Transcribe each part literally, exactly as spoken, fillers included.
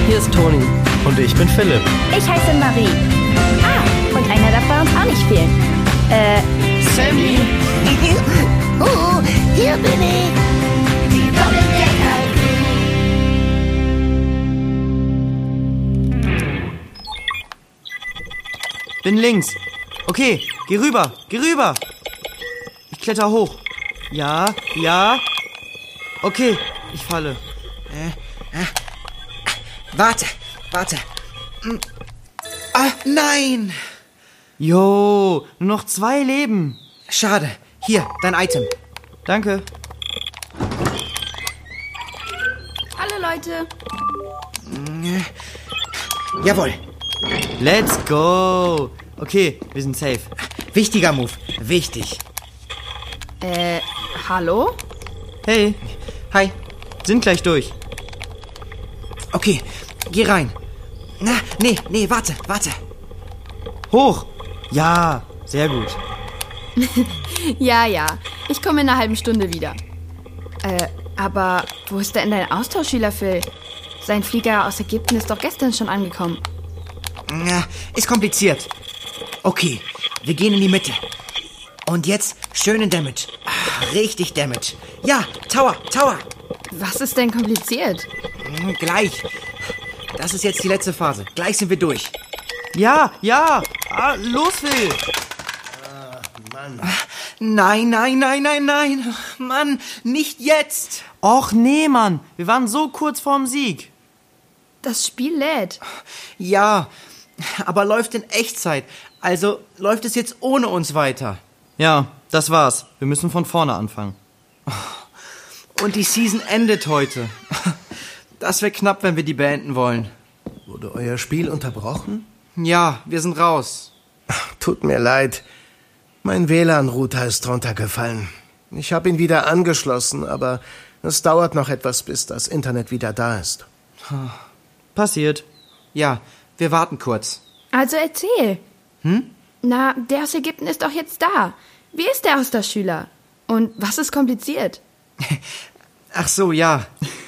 Hier ist Toni. Und ich bin Philipp. Ich heiße Marie. Ah, und einer darf bei uns auch nicht fehlen. Äh, Sammy. Oh, hier bin ich. Die Doppeldecker. Bin links. Okay, geh rüber, geh rüber. Ich kletter hoch. Ja, ja. Okay, ich falle. Äh, äh. Warte, warte. Ah, nein. Jo, nur noch zwei Leben. Schade. Hier, dein Item. Danke. hallo Leute. Jawohl. Let's go. Okay, wir sind safe. Wichtiger Move. Wichtig. Äh, hallo? Hey, Hi. sind gleich durch. Okay, geh rein. Na, nee, nee, warte, warte. Hoch. Ja, sehr gut. Ja, ja. Ich komme in einer halben Stunde wieder. Äh, aber wo ist denn dein Austauschschüler Phil? Sein Flieger aus Ägypten ist doch gestern schon angekommen. Ja, ist kompliziert. Okay, wir gehen in die Mitte. Und jetzt schönen Damage. Ah, richtig Damage. Ja, Tower, Tower. Was ist denn kompliziert? Hm, Gleich. Das ist jetzt die letzte Phase. Gleich sind wir durch. Ja, ja. Ah, los, Phil. Nein, nein, nein, nein, nein. Mann, nicht jetzt. Och nee, Mann. Wir waren so kurz vorm Sieg. Das Spiel lädt. Ja, aber läuft in Echtzeit. Also läuft es jetzt ohne uns weiter. Ja, das war's. Wir müssen von vorne anfangen. Und die Season endet heute. Das wäre knapp, wenn wir die beenden wollen. Wurde euer Spiel unterbrochen? Ja, wir sind raus. Tut mir leid. Mein W L A N-Router ist runtergefallen. Ich habe ihn wieder angeschlossen, aber es dauert noch etwas, bis das Internet wieder da ist. Passiert. Ja, wir warten kurz. Also erzähl. Hm? Na, der aus Ägypten ist doch jetzt da. Wie ist der Austauschschüler? Und was ist kompliziert? Ach so, ja.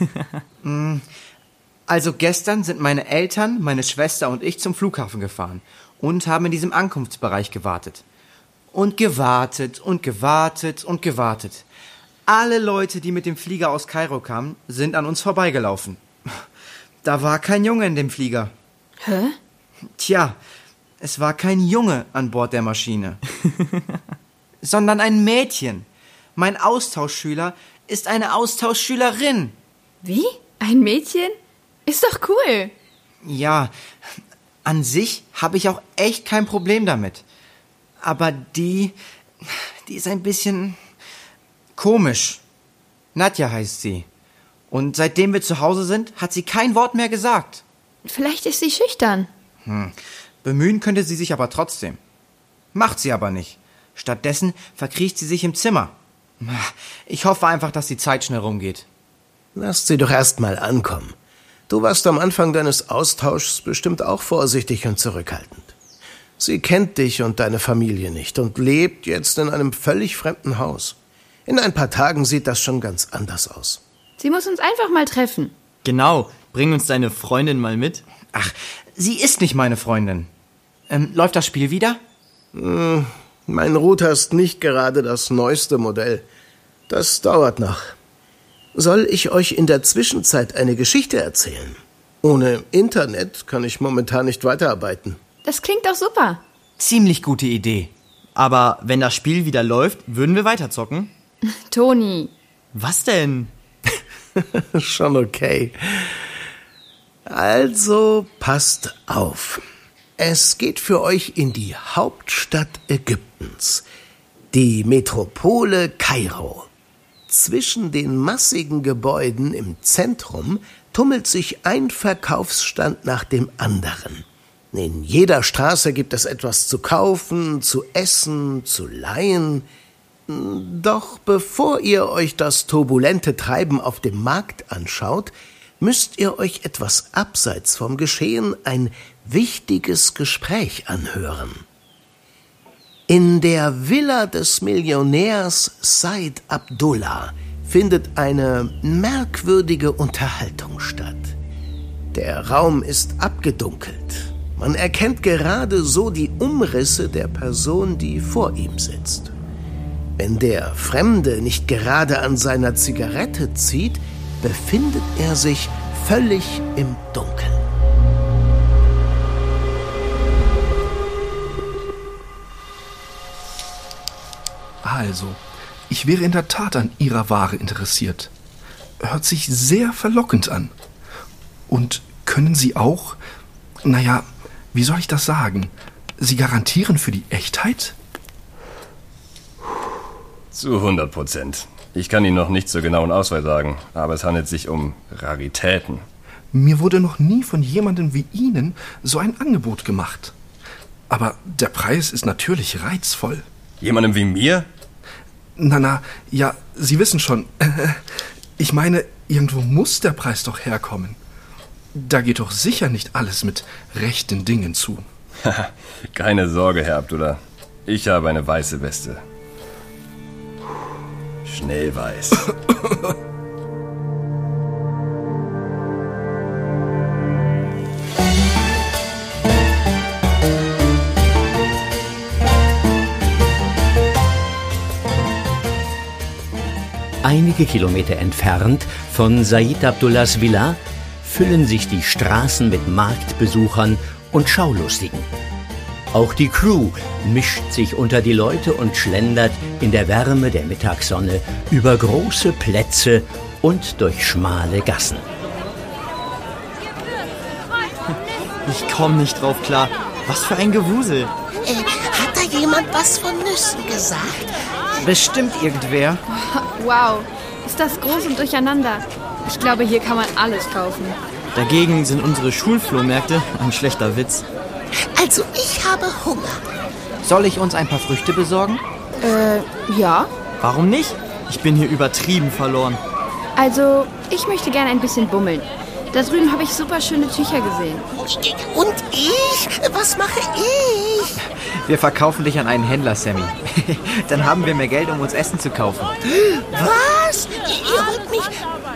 Also gestern sind meine Eltern, meine Schwester und ich zum Flughafen gefahren und haben in diesem Ankunftsbereich gewartet. Und gewartet und gewartet und gewartet. Alle Leute, die mit dem Flieger aus Kairo kamen, sind an uns vorbeigelaufen. Da war kein Junge in dem Flieger. Hä? Tja, es war kein Junge an Bord der Maschine, sondern ein Mädchen. Mein Austauschschüler ist eine Austauschschülerin. Wie? Ein Mädchen? Ist doch cool. Ja, an sich habe ich auch echt kein Problem damit. Aber die, die ist ein bisschen komisch. Nadja heißt sie. Und seitdem wir zu Hause sind, hat sie kein Wort mehr gesagt. Vielleicht ist sie schüchtern. Hm. Bemühen könnte sie sich aber trotzdem. Macht sie aber nicht. Stattdessen verkriecht sie sich im Zimmer. Ich hoffe einfach, dass die Zeit schnell rumgeht. Lasst sie doch erst mal ankommen. Du warst am Anfang deines Austauschs bestimmt auch vorsichtig und zurückhaltend. Sie kennt dich und deine Familie nicht und lebt jetzt in einem völlig fremden Haus. In ein paar Tagen sieht das schon ganz anders aus. Sie muss uns einfach mal treffen. Genau. Bring uns deine Freundin mal mit. Ach, sie ist nicht meine Freundin. Ähm, läuft das Spiel wieder? Hm, mein Router ist nicht gerade das neueste Modell. Das dauert noch. Soll ich euch in der Zwischenzeit eine Geschichte erzählen? Ohne Internet kann ich momentan nicht weiterarbeiten. Das klingt doch super. Ziemlich gute Idee. Aber wenn das Spiel wieder läuft, würden wir weiterzocken? Toni. Was denn? Schon okay. Also passt auf. Es geht für euch in die Hauptstadt Ägyptens, die Metropole Kairo. Zwischen den massigen Gebäuden im Zentrum tummelt sich ein Verkaufsstand nach dem anderen. In jeder Straße gibt es etwas zu kaufen, zu essen, zu leihen. Doch bevor ihr euch das turbulente Treiben auf dem Markt anschaut, müsst ihr euch etwas abseits vom Geschehen ein wichtiges Gespräch anhören. In der Villa des Millionärs Said Abdullah findet eine merkwürdige Unterhaltung statt. Der Raum ist abgedunkelt. Man erkennt gerade so die Umrisse der Person, die vor ihm sitzt. Wenn der Fremde nicht gerade an seiner Zigarette zieht, befindet er sich völlig im Dunkeln. Also, ich wäre in der Tat an Ihrer Ware interessiert. Hört sich sehr verlockend an. Und können Sie auch, naja, wie soll ich das sagen? Sie garantieren für die Echtheit? Zu hundert Prozent. Ich kann Ihnen noch nicht zur genauen Auswahl sagen, aber es handelt sich um Raritäten. Mir wurde noch nie von jemandem wie Ihnen so ein Angebot gemacht. Aber der Preis ist natürlich reizvoll. Jemandem wie mir? Na, na, ja, Sie wissen schon. Ich meine, irgendwo muss der Preis doch herkommen. Da geht doch sicher nicht alles mit rechten Dingen zu. Keine Sorge, Herr Abdullah. Ich habe eine weiße Weste. Schnell weiß. Einige Kilometer entfernt von Said Abdullahs Villa füllen sich die Straßen mit Marktbesuchern und Schaulustigen. Auch die Crew mischt sich unter die Leute und schlendert in der Wärme der Mittagssonne über große Plätze und durch schmale Gassen. Ich komme nicht drauf klar. Was für ein Gewusel. Äh, hat da jemand was von Nüssen gesagt? Bestimmt irgendwer. Wow, ist das groß und durcheinander. Ich glaube, hier kann man alles kaufen. Dagegen sind unsere Schulflohmärkte ein schlechter Witz. Also, ich habe Hunger. Soll ich uns ein paar Früchte besorgen? Äh, ja. Warum nicht? Ich bin hier übertrieben verloren. Also, ich möchte gerne ein bisschen bummeln. Da drüben habe ich super schöne Tücher gesehen. Und ich? Was mache ich? Wir verkaufen dich an einen Händler, Sammy. Dann haben wir mehr Geld, um uns Essen zu kaufen. Was? Ihr wollt mich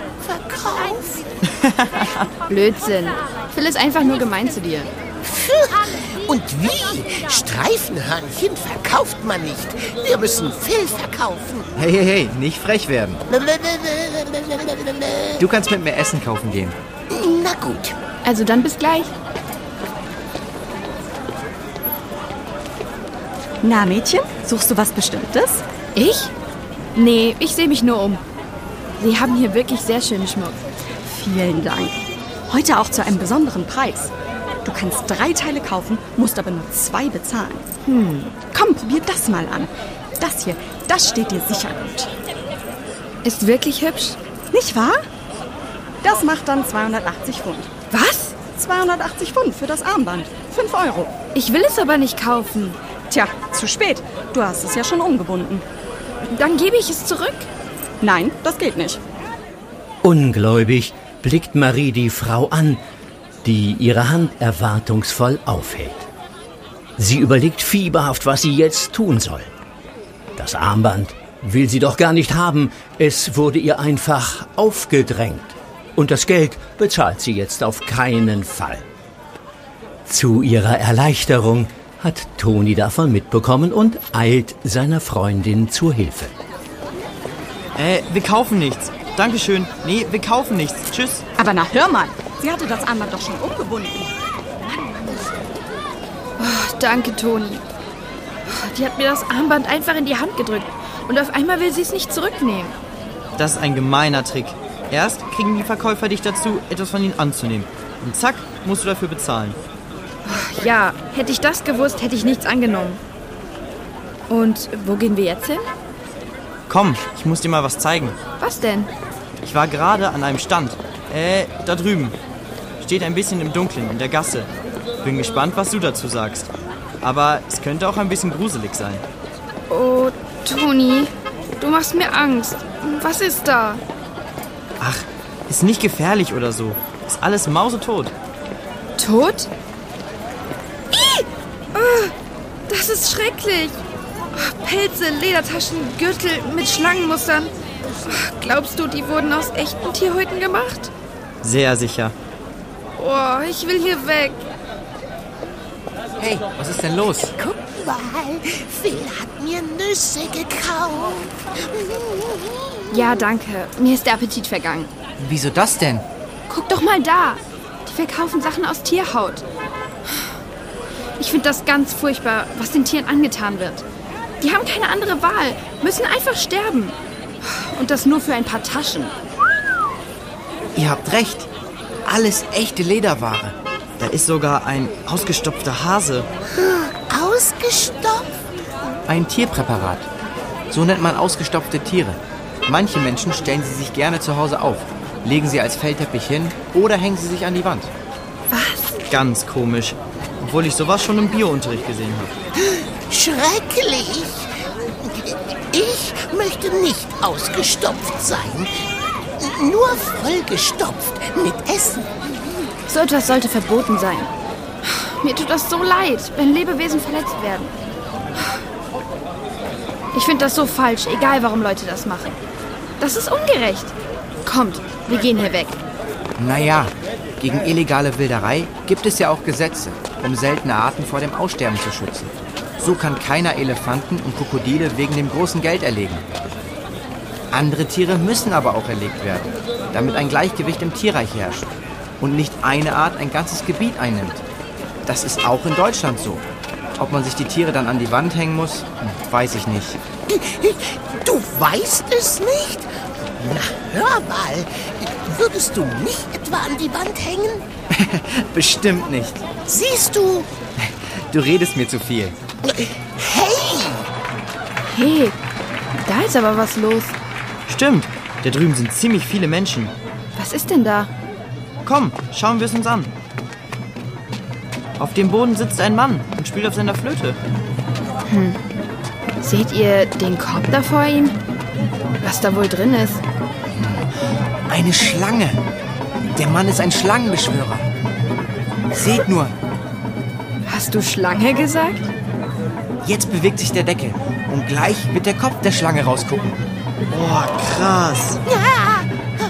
verkaufen? Blödsinn. Phil ist einfach nur gemein zu dir. Und wie? Streifenhörnchen verkauft man nicht. Wir müssen Phil verkaufen. Hey, hey, hey, nicht frech werden. Du kannst mit mir Essen kaufen gehen. Na gut. Also dann bis gleich. Na, Mädchen, suchst du was Bestimmtes? Ich? Nee, ich sehe mich nur um. Sie haben hier wirklich sehr schönen Schmuck. Vielen Dank. Heute auch zu einem besonderen Preis. Du kannst drei Teile kaufen, musst aber nur zwei bezahlen. Hm, komm, probier das mal an. Das hier, das steht dir sicher gut. Ist wirklich hübsch? Nicht wahr? Das macht dann zweihundertachtzig Pfund. Was? zweihundertachtzig Pfund für das Armband. fünf Euro. Ich will es aber nicht kaufen. Tja, zu spät. Du hast es ja schon umgebunden. Dann gebe ich es zurück. Nein, das geht nicht. Ungläubig blickt Marie die Frau an, die ihre Hand erwartungsvoll aufhält. Sie überlegt fieberhaft, was sie jetzt tun soll. Das Armband will sie doch gar nicht haben. Es wurde ihr einfach aufgedrängt. Und das Geld bezahlt sie jetzt auf keinen Fall. Zu ihrer Erleichterung hat Toni davon mitbekommen und eilt seiner Freundin zur Hilfe. Äh, wir kaufen nichts. Dankeschön. Nee, wir kaufen nichts. Tschüss. Aber na, hör mal. Sie hatte das Armband doch schon umgebunden. Oh, danke, Toni. Die hat mir das Armband einfach in die Hand gedrückt. Und auf einmal will sie es nicht zurücknehmen. Das ist ein gemeiner Trick. Erst kriegen die Verkäufer dich dazu, etwas von ihnen anzunehmen. Und zack, musst du dafür bezahlen. Ja, hätte ich das gewusst, hätte ich nichts angenommen. Und wo gehen wir jetzt hin? Komm, ich muss dir mal was zeigen. Was denn? Ich war gerade an einem Stand. Äh, da drüben. Steht ein bisschen im Dunkeln, in der Gasse. Bin gespannt, was du dazu sagst. Aber es könnte auch ein bisschen gruselig sein. Oh, Toni, du machst mir Angst. Was ist da? Ach, ist nicht gefährlich oder so. Ist alles mausetot. Tot? Ih! Oh, das ist schrecklich. Oh, Pelze, Ledertaschen, Gürtel mit Schlangenmustern. Oh, glaubst du, die wurden aus echten Tierhäuten gemacht? Sehr sicher. Oh, ich will hier weg. Hey, was ist denn los? Guck mal, Phil hat mir Nüsse gekauft. Ja, danke. Mir ist der Appetit vergangen. Wieso das denn? Guck doch mal da. Die verkaufen Sachen aus Tierhaut. Ich finde das ganz furchtbar, was den Tieren angetan wird. Die haben keine andere Wahl, müssen einfach sterben. Und das nur für ein paar Taschen. Ihr habt recht. Alles echte Lederware. Da ist sogar ein ausgestopfter Hase. Ausgestopft? Ein Tierpräparat. So nennt man ausgestopfte Tiere. Manche Menschen stellen sie sich gerne zu Hause auf, legen sie als Fellteppich hin oder hängen sie sich an die Wand. Was? Ganz komisch. Obwohl ich sowas schon im Biounterricht gesehen habe. Schrecklich. Ich möchte nicht ausgestopft sein. Nur vollgestopft mit Essen. So etwas sollte verboten sein. Mir tut das so leid, wenn Lebewesen verletzt werden. Ich finde das so falsch, egal warum Leute das machen. Das ist ungerecht. Kommt, wir gehen hier weg. Naja, gegen illegale Wilderei gibt es ja auch Gesetze, um seltene Arten vor dem Aussterben zu schützen. So kann keiner Elefanten und Krokodile wegen dem großen Geld erlegen. Andere Tiere müssen aber auch erlegt werden, damit ein Gleichgewicht im Tierreich herrscht und nicht eine Art ein ganzes Gebiet einnimmt. Das ist auch in Deutschland so. Ob man sich die Tiere dann an die Wand hängen muss, weiß ich nicht. Du weißt es nicht? Na, hör mal. Würdest du mich etwa an die Wand hängen? Bestimmt nicht. Siehst du? Du redest mir zu viel. Hey! Hey, da ist aber was los. Stimmt, da drüben sind ziemlich viele Menschen. Was ist denn da? Komm, schauen wir es uns an. Auf dem Boden sitzt ein Mann und spielt auf seiner Flöte. Hm. Seht ihr den Korb da vor ihm? Was da wohl drin ist? Eine Schlange. Der Mann ist ein Schlangenbeschwörer. Seht nur. Hast du Schlange gesagt? Jetzt bewegt sich der Deckel und gleich wird der Kopf der Schlange rausgucken. Boah, krass. Ja!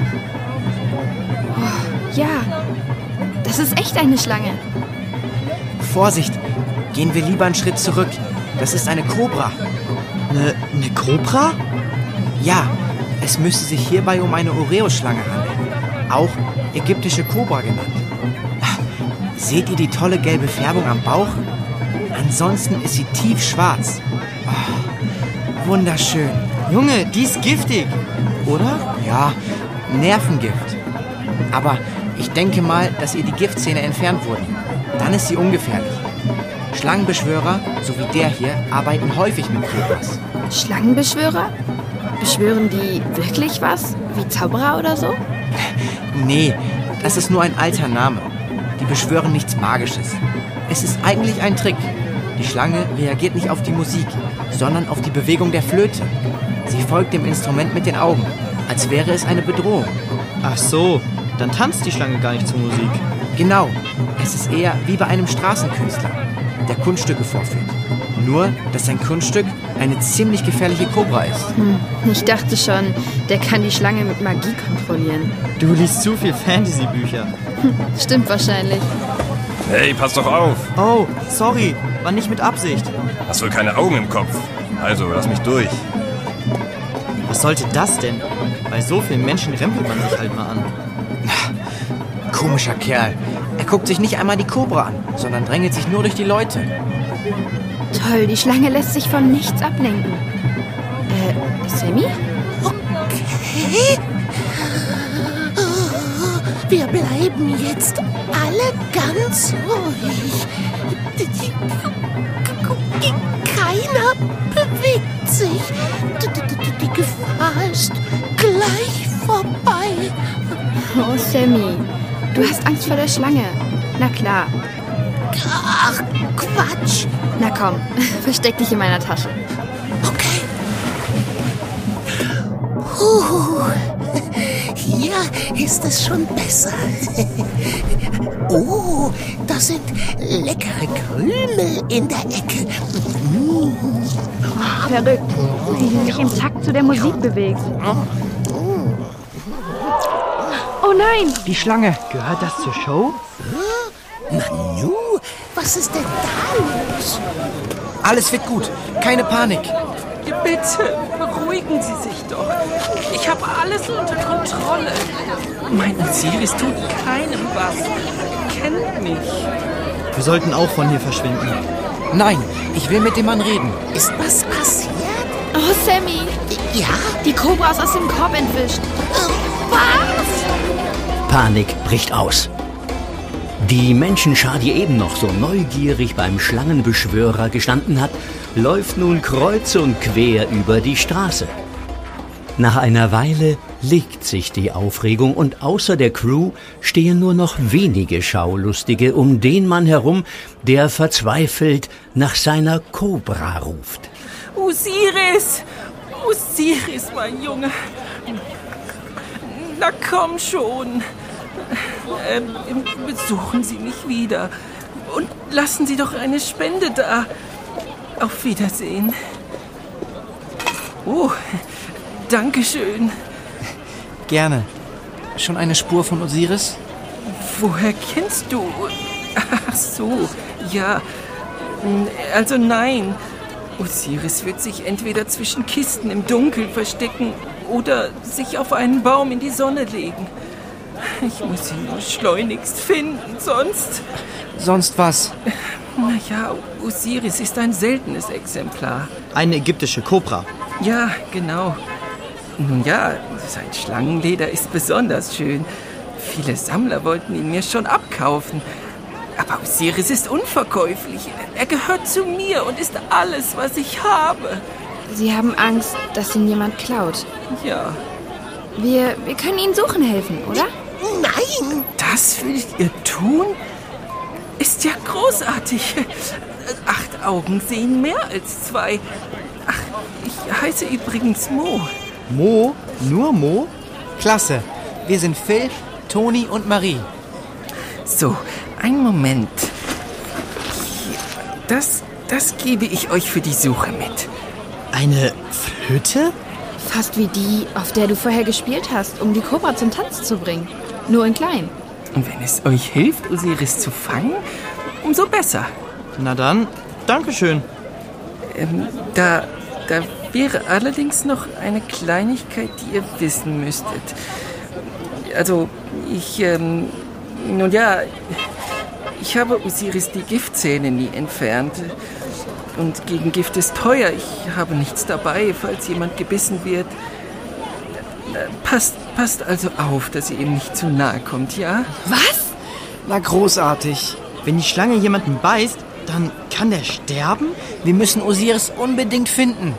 Oh, ja, das ist echt eine Schlange. Vorsicht, gehen wir lieber einen Schritt zurück. Das ist eine Kobra. Eine, eine Kobra? Ja, es müsste sich hierbei um eine Oreo-Schlange handeln. Auch ägyptische Kobra genannt. Seht ihr die tolle gelbe Färbung am Bauch? Ansonsten ist sie tiefschwarz. Oh, wunderschön. Junge, die ist giftig, oder? Ja, Nervengift. Aber ich denke mal, dass ihr die Giftzähne entfernt wurden. Dann ist sie ungefährlich. Schlangenbeschwörer, so wie der hier, arbeiten häufig mit Kobras. Schlangenbeschwörer? Beschwören die wirklich was? Wie Zauberer oder so? Nee, das ist nur ein alter Name. Die beschwören nichts Magisches. Es ist eigentlich ein Trick. Die Schlange reagiert nicht auf die Musik, sondern auf die Bewegung der Flöte. Sie folgt dem Instrument mit den Augen, als wäre es eine Bedrohung. Ach so, dann tanzt die Schlange gar nicht zur Musik. Genau, es ist eher wie bei einem Straßenkünstler, der Kunststücke vorführt. Nur, dass sein Kunststück eine ziemlich gefährliche Kobra ist. Hm, ich dachte schon, der kann die Schlange mit Magie kontrollieren. Du liest zu viel Fantasy-Bücher. Hm, stimmt wahrscheinlich. Hey, pass doch auf. Oh, sorry, war nicht mit Absicht. Hast wohl keine Augen im Kopf. Also, lass mich durch. Was sollte das denn? Bei so vielen Menschen rempelt man sich halt mal an. Komischer Kerl. Er guckt sich nicht einmal die Kobra an, sondern drängelt sich nur durch die Leute. Toll, die Schlange lässt sich von nichts ablenken. Äh, Sammy? Okay. Wir bleiben jetzt alle ganz ruhig. Keiner bewegt sich. Die Gefahr ist gleich vorbei. Oh, Sammy, du hast Angst vor der Schlange. Na klar. Ach, Quatsch. Na komm, versteck dich in meiner Tasche. Okay. Puh. Hier ist es schon besser. Oh, da sind leckere Krümel in der Ecke. Verrückt, wie sie sich im Takt zu der Musik bewegt. Oh nein! Die Schlange, gehört das zur Show? Nanu, was ist denn da los? Alles wird gut. Keine Panik. Bitte, beruhigen Sie sich doch. Ich habe alles unter Kontrolle. Mein Osiris tut keinem was. Er kennt mich. Wir sollten auch von hier verschwinden. Nein, ich will mit dem Mann reden. Ist was passiert? Oh, Sammy! Ja? Die Kobra ist aus dem Korb entwischt. Was? Panik bricht aus. Die Menschenschar, die eben noch so neugierig beim Schlangenbeschwörer gestanden hat, läuft nun kreuz und quer über die Straße. Nach einer Weile legt sich die Aufregung und außer der Crew stehen nur noch wenige Schaulustige um den Mann herum, der verzweifelt nach seiner Kobra ruft. Osiris! Osiris, mein Junge! Na komm schon! Ähm, besuchen Sie mich wieder und lassen Sie doch eine Spende da. Auf Wiedersehen. Oh, danke schön. Gerne. Schon eine Spur von Osiris? Woher kennst du? Ach so, ja. Also nein. Osiris wird sich entweder zwischen Kisten im Dunkeln verstecken oder sich auf einen Baum in die Sonne legen. Ich muss ihn nur schleunigst finden, sonst... Sonst was? Naja, Osiris ist ein seltenes Exemplar. Eine ägyptische Kobra. Ja, genau. Nun ja, sein Schlangenleder ist besonders schön. Viele Sammler wollten ihn mir schon abkaufen. Aber Osiris ist unverkäuflich. Er gehört zu mir und ist alles, was ich habe. Sie haben Angst, dass ihn jemand klaut. Ja. Wir, wir können Ihnen suchen helfen, oder? Nein! Das würdet ihr tun? Ist ja großartig. Acht Augen sehen mehr als zwei. Ach, ich heiße übrigens Mo. Mo? Nur Mo? Klasse. Wir sind Phil, Toni und Marie. So, einen Moment. Das, das gebe ich euch für die Suche mit. Eine Flöte? Fast wie die, auf der du vorher gespielt hast, um die Kobra zum Tanz zu bringen. Nur in klein. Und wenn es euch hilft, Osiris zu fangen, umso besser. Na dann, Dankeschön. Ähm, da, da wäre allerdings noch eine Kleinigkeit, die ihr wissen müsstet. Also, ich, ähm, nun ja, ich habe Osiris die Giftzähne nie entfernt. Und gegen Gift ist teuer. Ich habe nichts dabei, falls jemand gebissen wird. Passt, passt also auf, dass ihr ihm nicht zu nahe kommt, ja? Was? Na, großartig. Wenn die Schlange jemanden beißt, dann kann der sterben? Wir müssen Osiris unbedingt finden.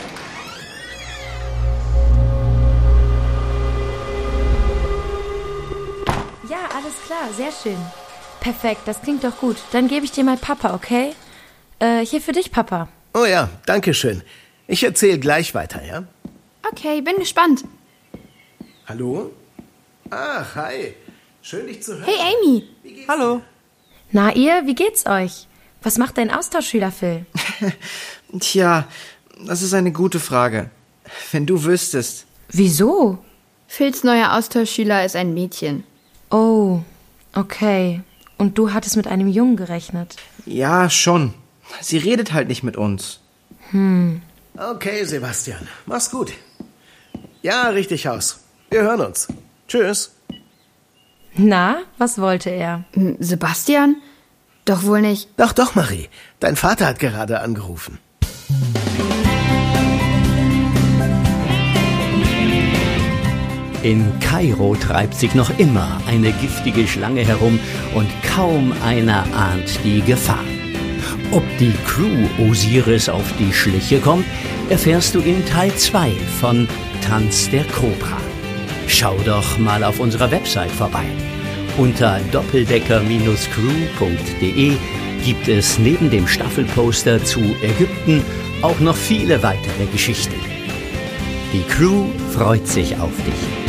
Ja, alles klar, sehr schön. Perfekt, das klingt doch gut. Dann gebe ich dir mal Papa, okay? Äh, hier für dich, Papa. Oh ja, danke schön. Ich erzähle gleich weiter, ja? Okay, bin gespannt. Hallo? Ach, hi. Schön, dich zu hören. Hey, Amy. Hallo. Na ihr, wie geht's euch? Was macht dein Austauschschüler Phil? Tja, das ist eine gute Frage. Wenn du wüsstest. Wieso? Phils neuer Austauschschüler ist ein Mädchen. Oh, okay. Und du hattest mit einem Jungen gerechnet? Ja, schon. Sie redet halt nicht mit uns. Hm. Okay, Sebastian. Mach's gut. Ja, richtig aus. Wir hören uns. Tschüss. Na, was wollte er? Sebastian? Doch wohl nicht. Doch, doch, Marie. Dein Vater hat gerade angerufen. In Kairo treibt sich noch immer eine giftige Schlange herum und kaum einer ahnt die Gefahr. Ob die Crew Osiris auf die Schliche kommt, erfährst du in Teil zwei von Tanz der Kobra. Schau doch mal auf unserer Website vorbei. Unter doppeldecker Crew punkt de gibt es neben dem Staffelposter zu Ägypten auch noch viele weitere Geschichten. Die Crew freut sich auf dich.